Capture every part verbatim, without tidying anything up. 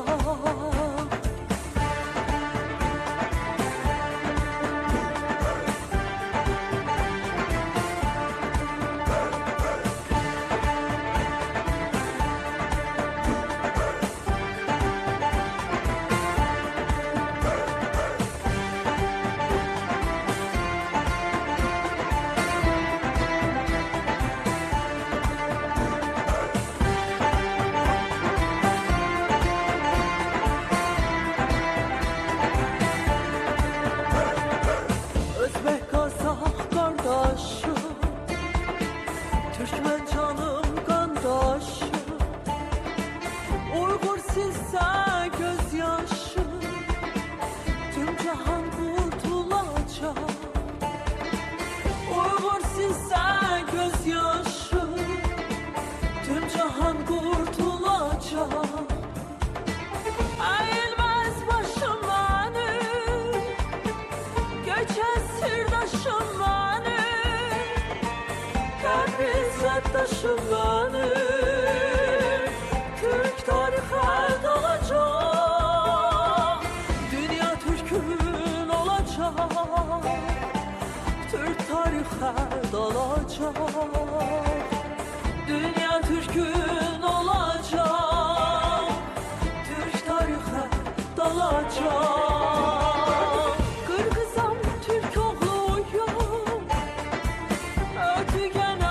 Türkmen canım kandaşım, Uygur silse gözyaşım, tüm cahan kurtulacak. Uygur silse gözyaşım, tüm cahan kurtulacak. Eğilmez başım benim, göçer sırdaşım benim, İzzet-taşım benim, Türk tarihe dalacak. Dünya Türk'ün olacak, Türk tarihe dalacak. Dünya Türk'ün olacak, Türk tarihe dalacak. Kırgızam Türk oğluyum, ötügen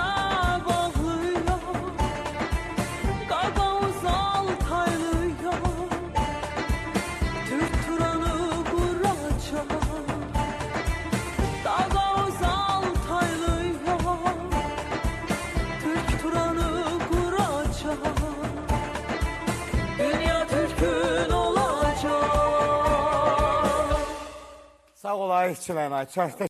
Sağ ol, Ayşe Çilənay.